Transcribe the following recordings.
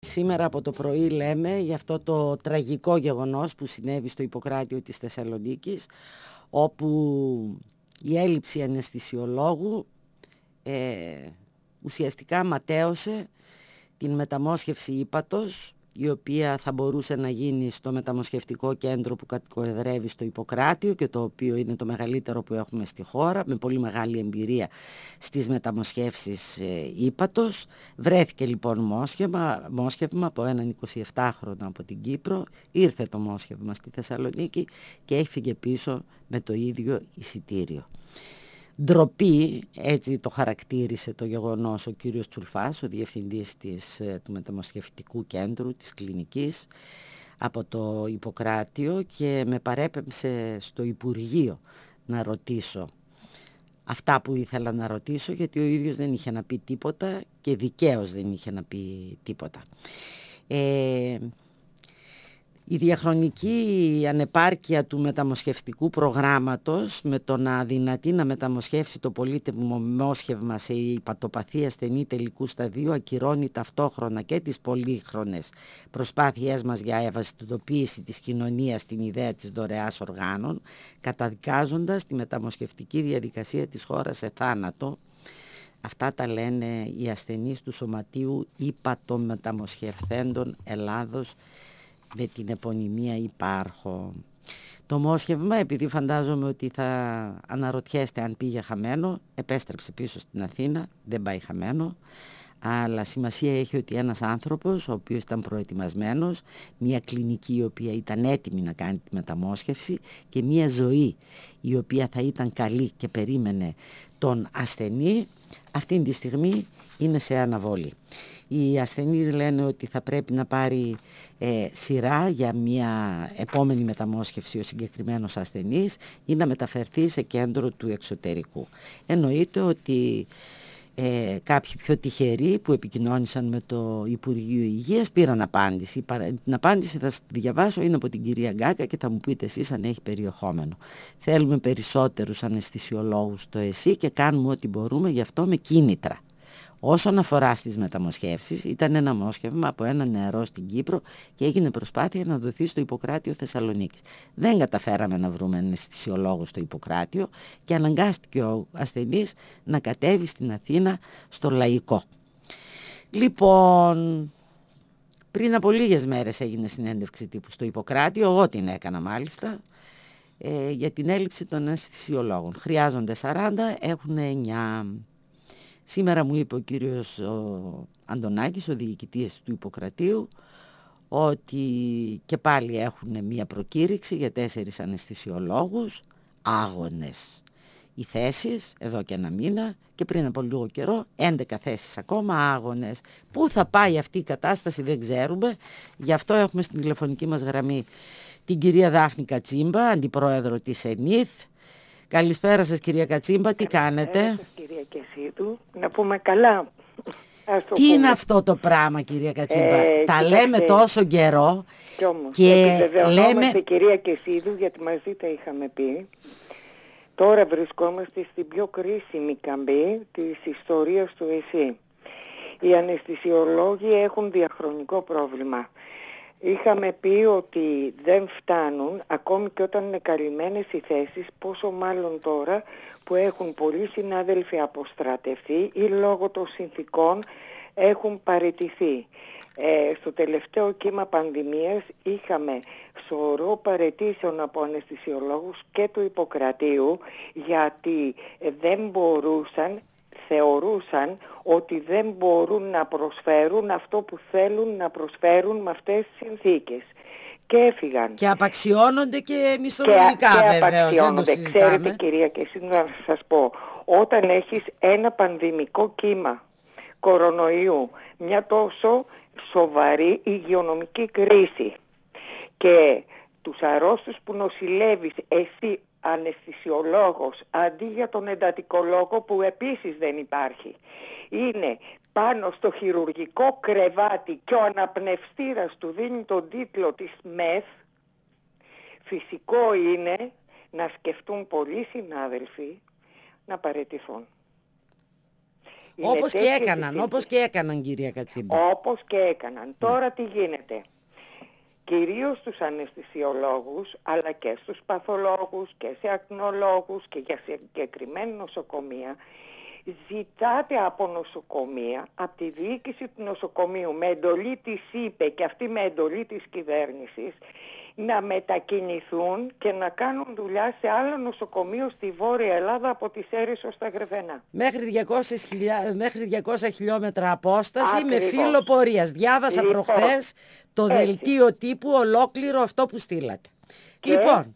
Σήμερα από το πρωί λέμε για αυτό το τραγικό γεγονός που συνέβη στο Ιπποκράτειο της Θεσσαλονίκης, όπου η έλλειψη αναισθησιολόγου ουσιαστικά ματαίωσε την μεταμόσχευση ύπατος, η οποία θα μπορούσε να γίνει στο μεταμοσχευτικό κέντρο που κατοικοεδρεύει στο Ιπποκράτειο και το οποίο είναι το μεγαλύτερο που έχουμε στη χώρα, με πολύ μεγάλη εμπειρία στις μεταμοσχεύσεις ύπατος. Βρέθηκε λοιπόν μόσχευμα από έναν 27χρονο από την Κύπρο, ήρθε το μόσχευμα στη Θεσσαλονίκη και έφυγε πίσω με το ίδιο εισιτήριο. Ντροπή, έτσι το χαρακτήρισε το γεγονός ο κύριος Τσουλφάς, ο διευθυντής του μεταμοσχευτικού κέντρου της κλινικής από το Ιπποκράτειο, και με παρέπεμψε στο Υπουργείο να ρωτήσω αυτά που ήθελα να ρωτήσω, γιατί ο ίδιος δεν είχε να πει τίποτα και δικαίως δεν είχε να πει τίποτα. Η διαχρονική ανεπάρκεια του μεταμοσχευτικού προγράμματος, με το να αδυνατεί να μεταμοσχεύσει το πολύτιμο μόσχευμα σε υπατοπαθή ασθενή τελικού σταδίου, ακυρώνει ταυτόχρονα και τις πολύχρονες προσπάθειές μας για ευαισθητοποίηση της κοινωνίας στην ιδέα της δωρεάς οργάνων, καταδικάζοντας τη μεταμοσχευτική διαδικασία της χώρας σε θάνατο. Αυτά τα λένε οι ασθενείς του Σωματείου Υπατομεταμοσχευθέντων Ελλάδος, με την επωνυμία υπάρχω. Το μόσχευμα, επειδή φαντάζομαι ότι θα αναρωτιέστε αν πήγε χαμένο, επέστρεψε πίσω στην Αθήνα, δεν πάει χαμένο, αλλά σημασία έχει ότι ένας άνθρωπος ο οποίος ήταν προετοιμασμένος, μια κλινική η οποία ήταν έτοιμη να κάνει τη μεταμόσχευση και μια ζωή η οποία θα ήταν καλή και περίμενε τον ασθενή, αυτή τη στιγμή είναι σε αναβολή. Οι ασθενείς λένε ότι θα πρέπει να πάρει σειρά για μια επόμενη μεταμόσχευση ο συγκεκριμένος ασθενής ή να μεταφερθεί σε κέντρο του εξωτερικού. Εννοείται ότι κάποιοι πιο τυχεροί που επικοινώνησαν με το Υπουργείο Υγείας πήραν απάντηση. Την απάντηση θα τη διαβάσω, είναι από την κυρία Γκάκα και θα μου πείτε εσείς αν έχει περιεχόμενο. Θέλουμε περισσότερους αναισθησιολόγους στο ΕΣΥ και κάνουμε ό,τι μπορούμε γι' αυτό με κίνητρα. Όσον αφορά στις μεταμοσχεύσεις, ήταν ένα μόσχευμα από ένα νεαρό στην Κύπρο και έγινε προσπάθεια να δοθεί στο Ιπποκράτειο Θεσσαλονίκης. Δεν καταφέραμε να βρούμε αναισθησιολόγο στο Ιπποκράτειο και αναγκάστηκε ο ασθενής να κατέβει στην Αθήνα στο Λαϊκό. Λοιπόν, πριν από λίγες μέρες έγινε συνέντευξη τύπου στο Ιπποκράτειο, εγώ την έκανα μάλιστα, για την έλλειψη των αναισθησιολόγων. Χρειάζονται 40, έχουν 9. Σήμερα μου είπε ο κύριος Αντωνάκης, ο διοικητής του Ιπποκρατείου, ότι και πάλι έχουν μία προκήρυξη για 4 αναισθησιολόγους, άγονες οι θέσεις, εδώ και ένα μήνα, και πριν από λίγο καιρό 11 θέσεις ακόμα άγονες. Πού θα πάει αυτή η κατάσταση δεν ξέρουμε, γι' αυτό έχουμε στην τηλεφωνική μας γραμμή την κυρία Δάφνη Κατσίμπα, αντιπρόεδρο της ΕΝΙΘ. Καλησπέρα σας κυρία Κατσίμπα, τι κάνετε? Καλησπέρα σας κυρία Κεσίδου, να πούμε καλά. Τι είναι αυτό το πράγμα κυρία Κατσίμπα, τα λέμε τόσο καιρό κι όμως, και επιβεβαιωνόμαστε κυρία Κεσίδου, γιατί μαζί τα είχαμε πει. Τώρα βρισκόμαστε στην πιο κρίσιμη καμπή της ιστορίας του ΕΣΥ. Οι αναισθησιολόγοι έχουν διαχρονικό πρόβλημα. Είχαμε πει ότι δεν φτάνουν, ακόμη και όταν είναι καλυμμένες οι θέσεις, πόσο μάλλον τώρα που έχουν πολλοί συνάδελφοι αποστρατευτεί ή λόγω των συνθήκων έχουν παραιτηθεί. Στο τελευταίο κύμα πανδημίας είχαμε σωρό παραιτήσεων από αναισθησιολόγους και του Ιπποκρατείου, γιατί δεν μπορούσαν, θεωρούσαν ότι δεν μπορούν να προσφέρουν αυτό που θέλουν να προσφέρουν με αυτές τις συνθήκες. Και έφυγαν. Και απαξιώνονται και μισθολογικά βεβαίως, δεν το συζητάμε. Ξέρετε κυρία, και εσύ να σας πω, όταν έχεις ένα πανδημικό κύμα κορονοϊού, μια τόσο σοβαρή υγειονομική κρίση και τους αρρώστους που νοσηλεύεις εσύ αναισθησιολόγος αντί για τον εντατικολόγο που επίσης δεν υπάρχει, είναι πάνω στο χειρουργικό κρεβάτι και ο αναπνευστήρας του δίνει τον τίτλο της ΜΕΘ, φυσικό είναι να σκεφτούν πολλοί συνάδελφοι να παραιτηθούν. Όπως και έκαναν κυρία Κατσίμπα. Όπως και έκαναν. Τώρα τι γίνεται? Κυρίως στους αναισθησιολόγους, αλλά και στους παθολόγους και σε ακτινολόγους και για συγκεκριμένα νοσοκομεία, ζητάτε από νοσοκομεία, από τη διοίκηση του νοσοκομείου, με εντολή της ΥΠΕ και αυτή με εντολή της κυβέρνησης, να μετακινηθούν και να κάνουν δουλειά σε άλλο νοσοκομείο στη Βόρεια Ελλάδα, από τις Σέρρες ως τα Γρεβενά. Μέχρι 200 χιλιόμετρα απόσταση. Ακριβώς. Με φύλλο πορείας. Διάβασα προχθές το δελτίο τύπου ολόκληρο αυτό που στείλατε. Λοιπόν,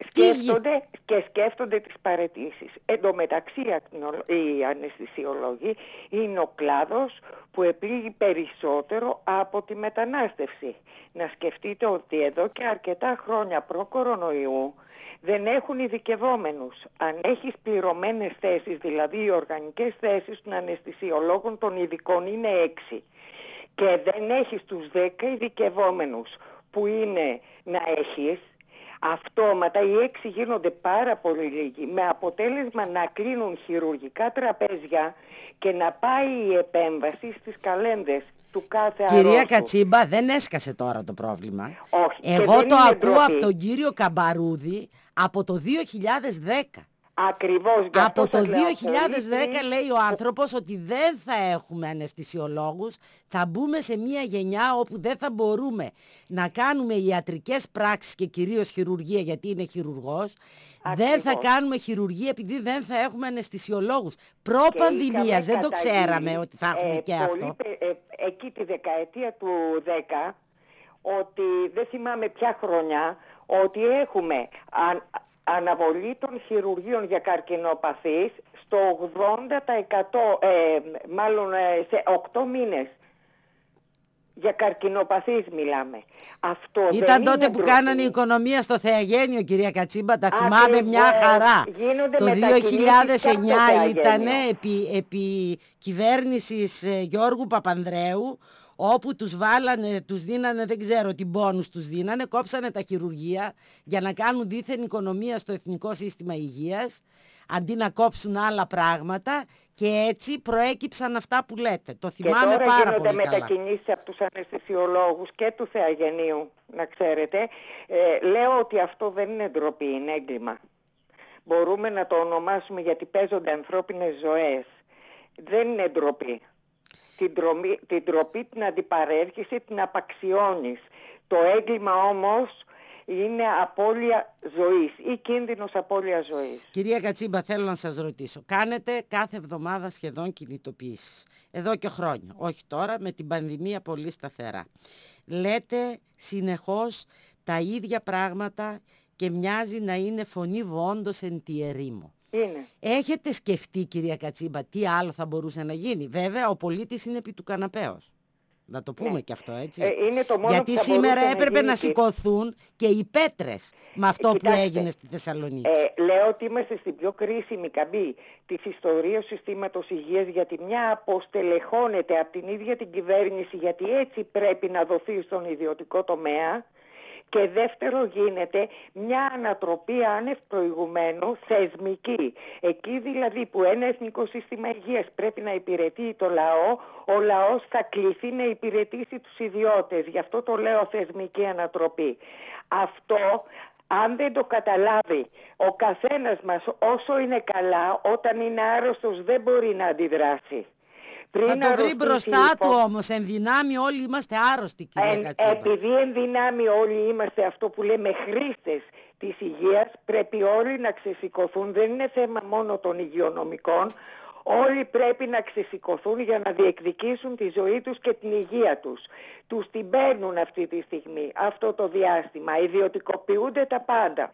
σκέφτονται τις παραιτήσεις. Εν τω μεταξύ οι αναισθησιολόγοι είναι ο κλάδος που επλήγει περισσότερο από τη μετανάστευση. Να σκεφτείτε ότι εδώ και αρκετά χρόνια προ-κορονοϊού δεν έχουν ειδικευόμενους. Αν έχεις πληρωμένες θέσεις, δηλαδή οι οργανικές θέσεις των αναισθησιολόγων των ειδικών είναι 6 και δεν έχεις τους 10 ειδικευόμενους που είναι να έχεις, αυτόματα οι 6 γίνονται πάρα πολύ λίγοι, με αποτέλεσμα να κλείνουν χειρουργικά τραπέζια και να πάει η επέμβαση στις καλένδες του κάθε αρρώστου. Κυρία Κατσίμπα, δεν έσκασε τώρα το πρόβλημα. Όχι. Εγώ το ακούω από τον κύριο Καμπαρούδη από το 2010. Ακριβώς. Από το 2010 λέει ο άνθρωπος ότι δεν θα έχουμε αναισθησιολόγους, θα μπούμε σε μια γενιά όπου δεν θα μπορούμε να κάνουμε ιατρικές πράξεις και κυρίως χειρουργία, γιατί είναι χειρουργός. Δεν θα κάνουμε χειρουργία επειδή δεν θα έχουμε αναισθησιολόγους. Προ-πανδημίας δεν το ξέραμε ότι θα έχουμε και αυτό. Εκεί τη δεκαετία του 10, ότι δεν θυμάμαι ποια χρονιά, ότι έχουμε αναβολή των χειρουργείων για καρκινοπαθείς στο 80%, μάλλον σε 8 μήνες. Για καρκινοπαθείς μιλάμε. Αυτό ήταν τότε που κάνανε η οικονομία στο Θεαγένιο, κυρία Κατσίμπα, τα θυμάμαι μια χαρά. Το 2009 ήταν επί κυβέρνησης Γιώργου Παπανδρέου, όπου τους βάλανε, τους δίνανε, δεν ξέρω τι μπόνους τους δίνανε, κόψανε τα χειρουργεία για να κάνουν δήθεν οικονομία στο Εθνικό Σύστημα Υγείας, αντί να κόψουν άλλα πράγματα, και έτσι προέκυψαν αυτά που λέτε. Το θυμάμαι πάρα πολύ καλά. Και τώρα γίνονται μετακινήσεις από τους αναισθησιολόγους και του Θεαγενείου, να ξέρετε. Λέω ότι αυτό δεν είναι ντροπή, είναι έγκλημα. Μπορούμε να το ονομάσουμε, γιατί παίζονται ανθρώπινες ζωές. Δεν είναι ντροπή. Την ντροπή την αντιπαρέρχεσαι, την απαξιώνεις. Το έγκλημα όμως είναι απώλεια ζωής ή κίνδυνος απώλειας ζωής. Κυρία Κατσίμπα, θέλω να σας ρωτήσω. Κάνετε κάθε εβδομάδα σχεδόν κινητοποιήσεις. Εδώ και χρόνια. Όχι τώρα, με την πανδημία πολύ σταθερά. Λέτε συνεχώς τα ίδια πράγματα και μοιάζει να είναι φωνή βόντος εν τη ερήμο. Είναι. Έχετε σκεφτεί, κυρία Κατσίμπα, τι άλλο θα μπορούσε να γίνει? Βέβαια, ο πολίτης είναι επί του καναπέως. Να το πούμε και αυτό, έτσι. Είναι το μόνο γιατί που σήμερα έπρεπε να σηκωθούν και οι πέτρες με αυτό που έγινε στη Θεσσαλονίκη. Λέω ότι είμαστε στην πιο κρίσιμη καμπή της ιστορίας συστήματος υγείας, γιατί μια αποστελεχώνεται από την ίδια την κυβέρνηση, γιατί έτσι πρέπει να δοθεί στον ιδιωτικό τομέα. Και δεύτερο, γίνεται μια ανατροπή άνευ προηγουμένου θεσμική. Εκεί δηλαδή που ένα εθνικό σύστημα υγείας πρέπει να υπηρετεί το λαό, ο λαός θα κληθεί να υπηρετήσει τους ιδιώτες. Γι' αυτό το λέω θεσμική ανατροπή. Αυτό, αν δεν το καταλάβει ο καθένας μας όσο είναι καλά, όταν είναι άρρωστος δεν μπορεί να αντιδράσει. Θα το βρει μπροστά του όμως, εν δυνάμει όλοι είμαστε άρρωστοι, κυρία Κατσίμπα. Επειδή εν δυνάμει όλοι είμαστε, αυτό που λέμε, χρήστες της υγείας, πρέπει όλοι να ξεσηκωθούν. Δεν είναι θέμα μόνο των υγειονομικών. Όλοι πρέπει να ξεσηκωθούν για να διεκδικήσουν τη ζωή τους και την υγεία τους. Τους την παίρνουν αυτή τη στιγμή, αυτό το διάστημα. Ιδιωτικοποιούνται τα πάντα.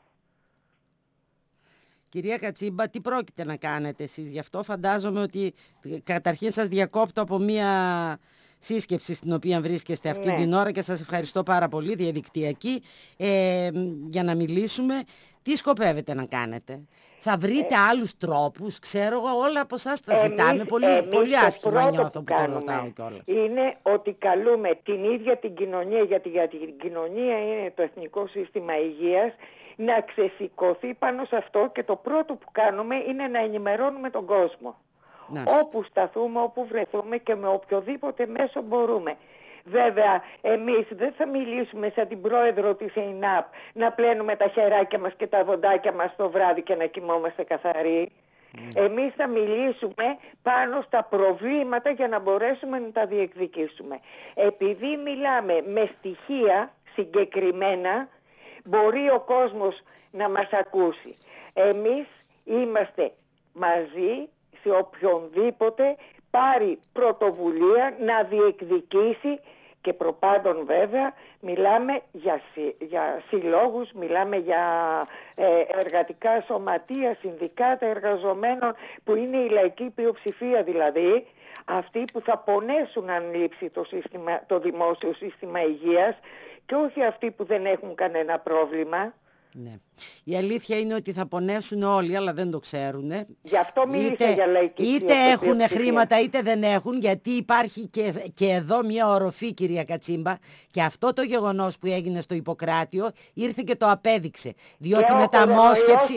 Κυρία Κατσίμπα, τι πρόκειται να κάνετε εσείς? Γι' αυτό φαντάζομαι ότι καταρχήν σας διακόπτω από μία σύσκεψη στην οποία βρίσκεστε αυτή την ώρα και σας ευχαριστώ πάρα πολύ, διαδικτυακή, για να μιλήσουμε. Τι σκοπεύετε να κάνετε? Θα βρείτε άλλους τρόπους? Ξέρω εγώ, όλα από εσάς τα ζητάμε. Πολύ άσχημα νιώθω που το ρωτάω κιόλας. Είναι ότι καλούμε την ίδια την κοινωνία, γιατί για την κοινωνία είναι το Εθνικό Σύστημα Υγείας, να ξεσηκωθεί πάνω σε αυτό, και το πρώτο που κάνουμε είναι να ενημερώνουμε τον κόσμο Ναι. Όπου σταθούμε, όπου βρεθούμε και με οποιοδήποτε μέσο μπορούμε. Βέβαια, εμείς δεν θα μιλήσουμε σαν την πρόεδρο της ΕΙΝΑΠ να πλένουμε τα χεράκια μας και τα δοντάκια μας το βράδυ και να κοιμόμαστε καθαροί. Εμείς θα μιλήσουμε πάνω στα προβλήματα για να μπορέσουμε να τα διεκδικήσουμε. Επειδή μιλάμε με στοιχεία συγκεκριμένα, μπορεί ο κόσμος να μας ακούσει. Εμείς είμαστε μαζί σε οποιονδήποτε πάρει πρωτοβουλία να διεκδικήσει, και προπάντων βέβαια μιλάμε για συλλόγους, μιλάμε για εργατικά σωματεία, συνδικάτα εργαζομένων, που είναι η λαϊκή πλειοψηφία, δηλαδή αυτοί που θα πονέσουν αν λείψει το δημόσιο σύστημα υγείας, και όχι αυτοί που δεν έχουν κανένα πρόβλημα. Ναι. Η αλήθεια είναι ότι θα πονέσουν όλοι, αλλά δεν το ξέρουν. Γι' αυτό μίλησα για λαϊκή είτε έχουν χρήματα είτε δεν έχουν, γιατί υπάρχει και εδώ μια οροφή, κυρία Κατσίμπα, και αυτό το γεγονός που έγινε στο Ιπποκράτιο ήρθε και το απέδειξε. Διότι μεταμόσχευση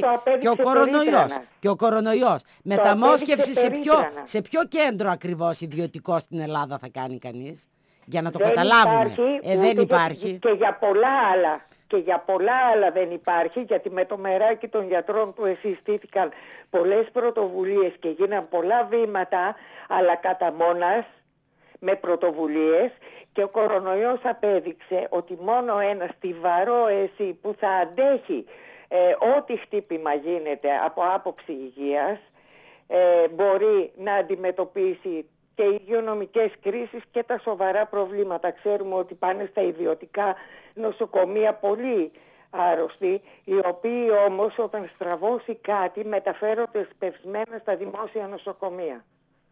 και ο κορονοϊός. Μεταμόσχευση σε ποιο κέντρο ακριβώς ιδιωτικό στην Ελλάδα θα κάνει κανείς? Για να το καταλάβουμε. Δεν υπάρχει. Και για πολλά άλλα. Και για πολλά άλλα δεν υπάρχει, γιατί με το μεράκι των γιατρών που συστήθηκαν πολλές πρωτοβουλίες και γίναν πολλά βήματα, αλλά κατά μόνας, με πρωτοβουλίες, και ο κορονοϊός απέδειξε ότι μόνο ένα στιβαρό εσύ που θα αντέχει ό,τι χτύπημα γίνεται από άποψη υγείας, μπορεί να αντιμετωπίσει και οι υγειονομικές κρίσεις και τα σοβαρά προβλήματα. Ξέρουμε ότι πάνε στα ιδιωτικά νοσοκομεία πολύ άρρωστοι, οι οποίοι όμως όταν στραβώσει κάτι μεταφέρονται σπευσμένα στα δημόσια νοσοκομεία.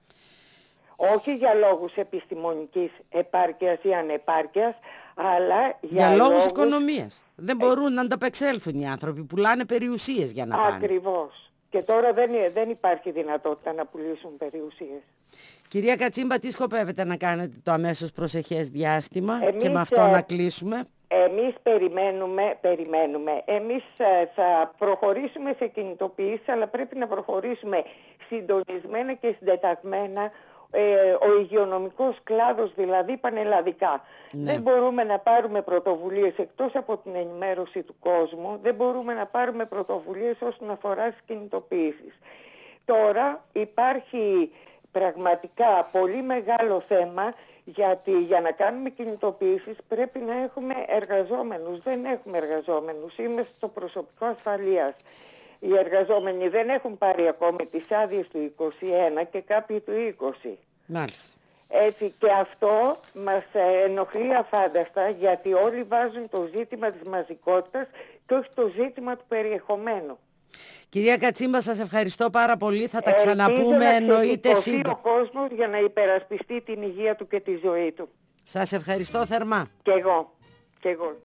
Όχι για λόγους επιστημονικής επάρκειας ή ανεπάρκειας, αλλά για λόγους οικονομίας. Δεν μπορούν να ανταπεξέλθουν οι άνθρωποι, πουλάνε περιουσίες για να πάνε. Ακριβώς. Και τώρα δεν υπάρχει δυνατότητα να πουλήσουν περιουσίες. Κυρία Κατσίμπα, τι σκοπεύετε να κάνετε το αμέσως προσεχές διάστημα? Και με αυτό να κλείσουμε? Εμείς περιμένουμε. Εμείς θα προχωρήσουμε σε κινητοποιήσεις, αλλά πρέπει να προχωρήσουμε συντονισμένα και συντεταγμένα, ο υγειονομικός κλάδος δηλαδή πανελλαδικά. Ναι. Δεν μπορούμε να πάρουμε πρωτοβουλίες εκτός από την ενημέρωση του κόσμου, δεν μπορούμε να πάρουμε πρωτοβουλίες όσον αφορά στις κινητοποιήσεις. Τώρα υπάρχει πραγματικά πολύ μεγάλο θέμα, γιατί για να κάνουμε κινητοποιήσεις πρέπει να έχουμε εργαζόμενους. Δεν έχουμε εργαζόμενους, είμαστε στο προσωπικό ασφαλείας. Οι εργαζόμενοι δεν έχουν πάρει ακόμη τις άδειες του 21 και κάποιοι του 20. Μάλιστα. Έτσι, και αυτό μας ενοχλεί αφάνταστα, γιατί όλοι βάζουν το ζήτημα της μαζικότητας και όχι το ζήτημα του περιεχομένου. Κυρία Κατσίμπα, σας ευχαριστώ πάρα πολύ. Θα τα ξαναπούμε, εννοείται σύντομα. Ο κόσμος για να υπερασπιστεί την υγεία του και τη ζωή του. Σας ευχαριστώ θερμά. Και εγώ.